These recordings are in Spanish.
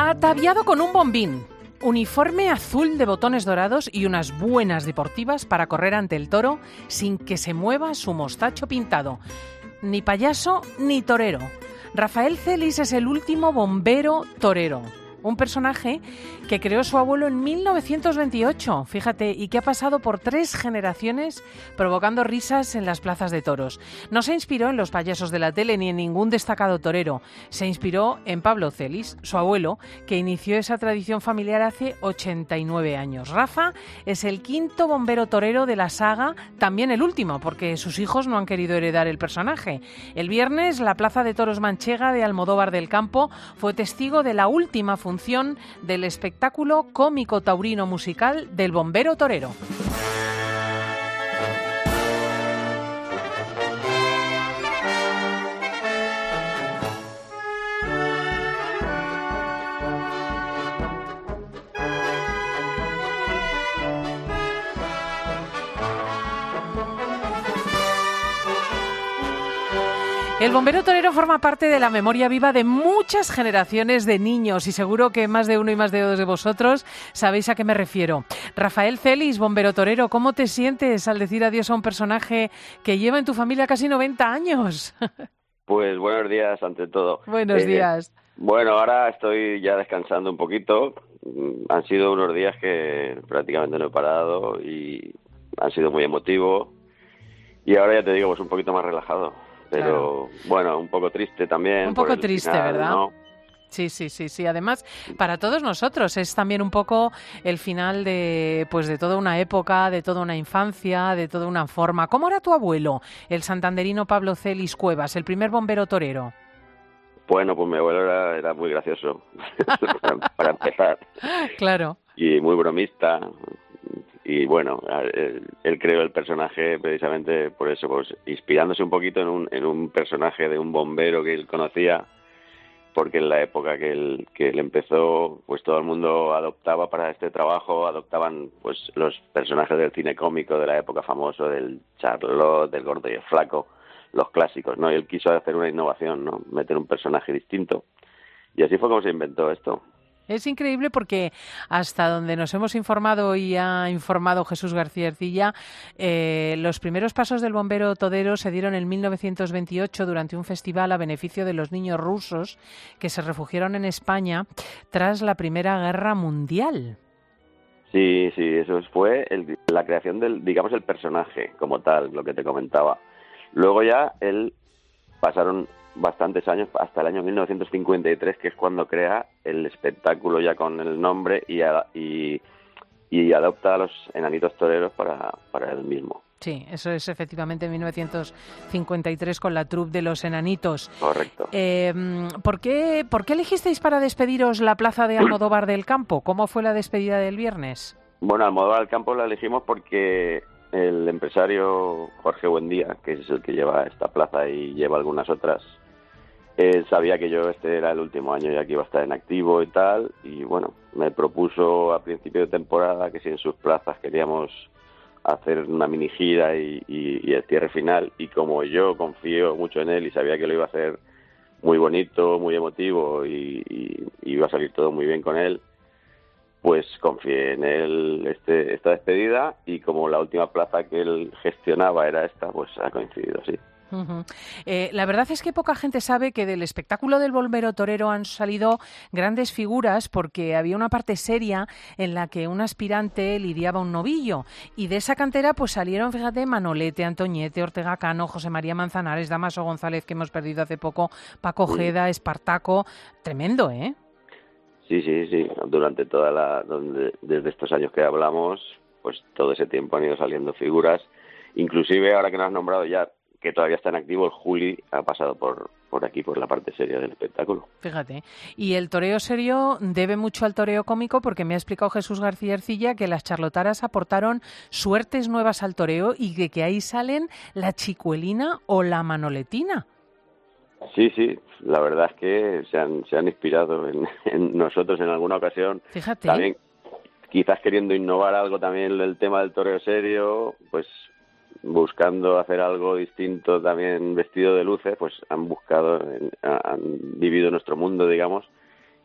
Ataviado con un bombín, uniforme azul de botones dorados y unas buenas deportivas para correr ante el toro sin que se mueva su mostacho pintado. Ni payaso ni torero. Rafael Celis es el último bombero torero. Un personaje que creó su abuelo en 1928, fíjate, y que ha pasado por 3 generaciones provocando risas en las plazas de toros. No se inspiró en los payasos de la tele ni en ningún destacado torero. Se inspiró en Pablo Celis, su abuelo, que inició esa tradición familiar hace 89 años. Rafa es el 5º bombero torero de la saga, también el último, porque sus hijos no han querido heredar el personaje. El viernes, la Plaza de Toros Manchega de Almodóvar del Campo fue testigo de la última función del espectáculo cómico taurino musical del Bombero Torero. El bombero torero forma parte de la memoria viva de muchas generaciones de niños y seguro que más de uno y más de dos de vosotros sabéis a qué me refiero. Rafael Celis, bombero torero, ¿cómo te sientes al decir adiós a un personaje que lleva en tu familia casi 90 años? Pues buenos días ante todo. Buenos días. Bueno, ahora estoy ya descansando un poquito. Han sido unos días que prácticamente no he parado y han sido muy emotivos. Y ahora ya te digo, pues un poquito más relajado. Pero claro. Bueno, un poco triste también. Un poco triste, final, ¿verdad? ¿No? Sí. Además, para todos nosotros es también un poco el final de toda una época, de toda una infancia, de toda una forma. ¿Cómo era tu abuelo, el santanderino Pablo Celis Cuevas, el primer bombero torero? Bueno, pues mi abuelo era muy gracioso, para empezar. Claro. Y muy bromista. Y bueno, él creó el personaje precisamente por eso, pues inspirándose un poquito en un personaje de un bombero que él conocía, porque en la época que él empezó, pues todo el mundo adoptaba para este trabajo, adoptaban pues los personajes del cine cómico de la época famoso, del Charlot, del Gordo y el Flaco, los clásicos, ¿no? Y él quiso hacer una innovación, ¿no? Meter un personaje distinto. Y así fue como se inventó esto. Es increíble porque hasta donde nos hemos informado y ha informado Jesús García Ercilla, los primeros pasos del bombero torero se dieron en 1928 durante un festival a beneficio de los niños rusos que se refugiaron en España tras la Primera Guerra Mundial. Sí, eso fue la creación del personaje como tal, lo que te comentaba. Luego ya pasaron bastantes años, hasta el año 1953, que es cuando crea el espectáculo ya con el nombre y adopta a los enanitos toreros para él mismo. Sí, eso es efectivamente en 1953 con la troupe de los enanitos. Correcto. ¿Por qué elegisteis para despediros la plaza de Almodóvar del Campo? ¿Cómo fue la despedida del viernes? Bueno, Almodóvar del Campo la elegimos porque el empresario Jorge Buendía, que es el que lleva esta plaza y lleva algunas otras, él sabía que este era el último año ya que iba a estar en activo y tal, y bueno, me propuso a principio de temporada que si en sus plazas queríamos hacer una mini gira y el cierre final, y como yo confío mucho en él y sabía que lo iba a hacer muy bonito, muy emotivo y iba a salir todo muy bien con él, pues confié en él esta despedida, y como la última plaza que él gestionaba era esta, pues ha coincidido, sí. Uh-huh. La verdad es que poca gente sabe que del espectáculo del bombero torero han salido grandes figuras, porque había una parte seria en la que un aspirante lidiaba un novillo, y de esa cantera pues salieron, fíjate, Manolete, Antoñete, Ortega Cano, José María Manzanares, Damaso González, que hemos perdido hace poco, Paco Ojeda, Espartaco. Tremendo, ¿eh? Sí. Durante desde estos años que hablamos, pues todo ese tiempo han ido saliendo figuras. Inclusive ahora que nos has nombrado ya, que todavía está en activo, el Juli ha pasado por aquí, por la parte seria del espectáculo. Fíjate. Y el toreo serio debe mucho al toreo cómico, porque me ha explicado Jesús García Ercilla que las charlotaras aportaron suertes nuevas al toreo y de que ahí salen la chicuelina o la manoletina. Sí, la verdad es que se han inspirado en nosotros en alguna ocasión. Fíjate. También, quizás queriendo innovar algo también el tema del toreo serio, pues buscando hacer algo distinto también vestido de luces, pues han vivido nuestro mundo, digamos,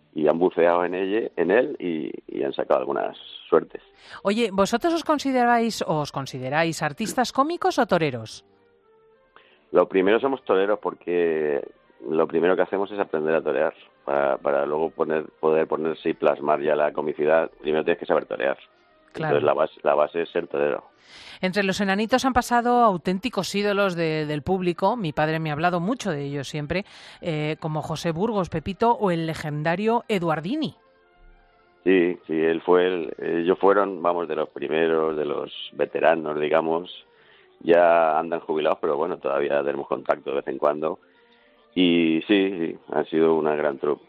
y han buceado en él y han sacado algunas suertes. Oye, ¿vosotros os consideráis artistas cómicos o toreros? Lo primero somos toreros porque lo primero que hacemos es aprender a torear. Para luego poder ponerse y plasmar ya la comicidad, primero tienes que saber torear. Claro. Entonces la base es ser torero. Entre los enanitos han pasado auténticos ídolos del público. Mi padre me ha hablado mucho de ellos siempre, como José Burgos, Pepito o el legendario Eduardini. Sí, ellos fueron, de los primeros, de los veteranos, digamos. Ya andan jubilados, pero bueno, todavía tenemos contacto de vez en cuando. Y sí, ha sido una gran troupe.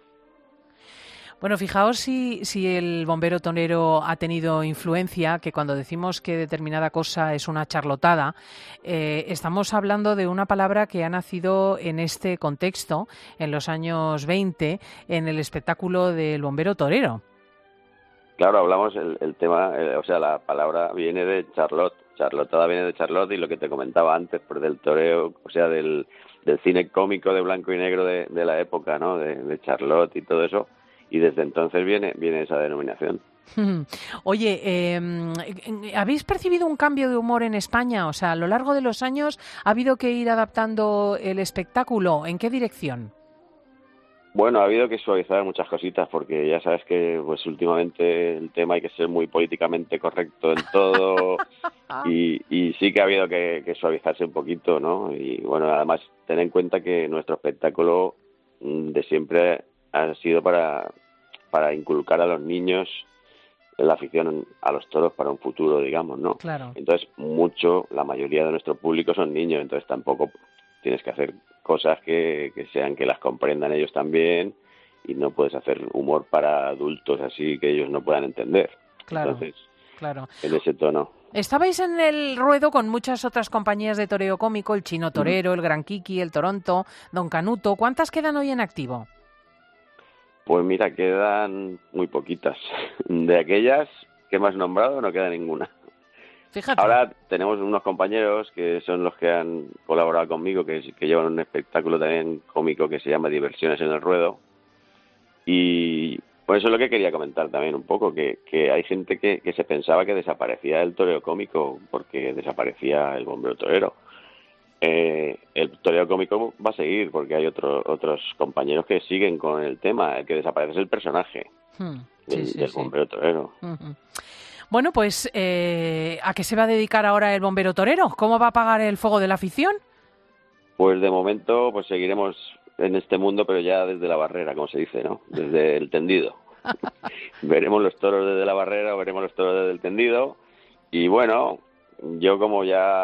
Bueno, fijaos si el bombero torero ha tenido influencia, que cuando decimos que determinada cosa es una charlotada, estamos hablando de una palabra que ha nacido en este contexto, en los años 20, en el espectáculo del bombero torero. Claro, hablamos el tema, la palabra viene de charlot, charlotada viene de charlot, y lo que te comentaba antes, pues del toreo, del cine cómico de blanco y negro de la época, ¿no? De charlot y todo eso. Y desde entonces viene esa denominación. Oye, ¿habéis percibido un cambio de humor en España? O sea, a lo largo de los años, ¿ha habido que ir adaptando el espectáculo? ¿En qué dirección? Bueno, ha habido que suavizar muchas cositas, porque ya sabes que pues últimamente el tema hay que ser muy políticamente correcto en todo y sí que ha habido que suavizarse un poquito, ¿no? Y bueno, además ten en cuenta que nuestro espectáculo de siempre ha sido para inculcar a los niños la afición a los toros para un futuro, digamos, ¿no? Claro. Entonces, la mayoría de nuestro público son niños, entonces tampoco tienes que hacer cosas que sean que las comprendan ellos también, y no puedes hacer humor para adultos así que ellos no puedan entender. Claro. Entonces, claro. En ese tono. Estabais en el ruedo con muchas otras compañías de toreo cómico, el Chino Torero, el Gran Kiki, el Toronto, Don Canuto. ¿Cuántas quedan hoy en activo? Pues mira, quedan muy poquitas. De aquellas que hemos nombrado no queda ninguna. Fíjate. Ahora tenemos unos compañeros que son los que han colaborado conmigo, que llevan un espectáculo también cómico que se llama Diversiones en el Ruedo. Y por eso es lo que quería comentar también un poco, que hay gente que se pensaba que desaparecía el toreo cómico porque desaparecía el bombero torero. El toreo cómico va a seguir porque hay otros compañeros que siguen con el tema. El que desaparece es el personaje del bombero torero. Bueno, pues ¿a qué se va a dedicar ahora el bombero torero? ¿Cómo va a apagar el fuego de la afición? Pues de momento pues seguiremos en este mundo, pero ya desde la barrera, como se dice, ¿no? Desde el tendido. Veremos los toros desde la barrera o veremos los toros desde el tendido. Y bueno, yo como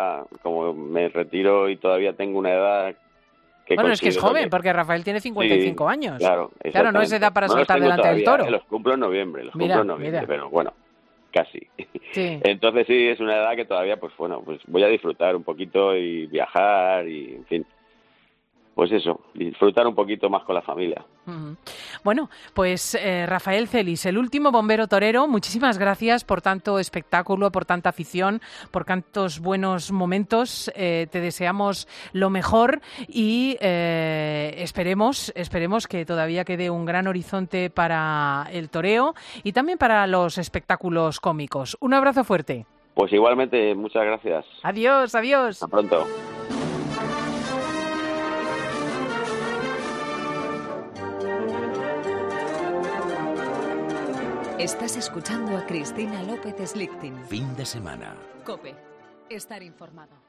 me retiro y todavía tengo una edad que... Bueno, es que es joven, porque Rafael tiene 55 años. Claro, no es edad para saltar delante del toro. Los cumplo en noviembre, pero bueno, casi. Sí. Entonces sí, es una edad que todavía, pues voy a disfrutar un poquito y viajar y, en fin, pues eso, disfrutar un poquito más con la familia. Uh-huh. Bueno, pues Rafael Celis, el último bombero torero, muchísimas gracias por tanto espectáculo, por tanta afición, por tantos buenos momentos. Te deseamos lo mejor y esperemos que todavía quede un gran horizonte para el toreo y también para los espectáculos cómicos. Un abrazo fuerte. Pues igualmente, muchas gracias. Adiós, adiós. Hasta pronto. Estás escuchando a Cristina López Slichting. Fin de semana. COPE. Estar informado.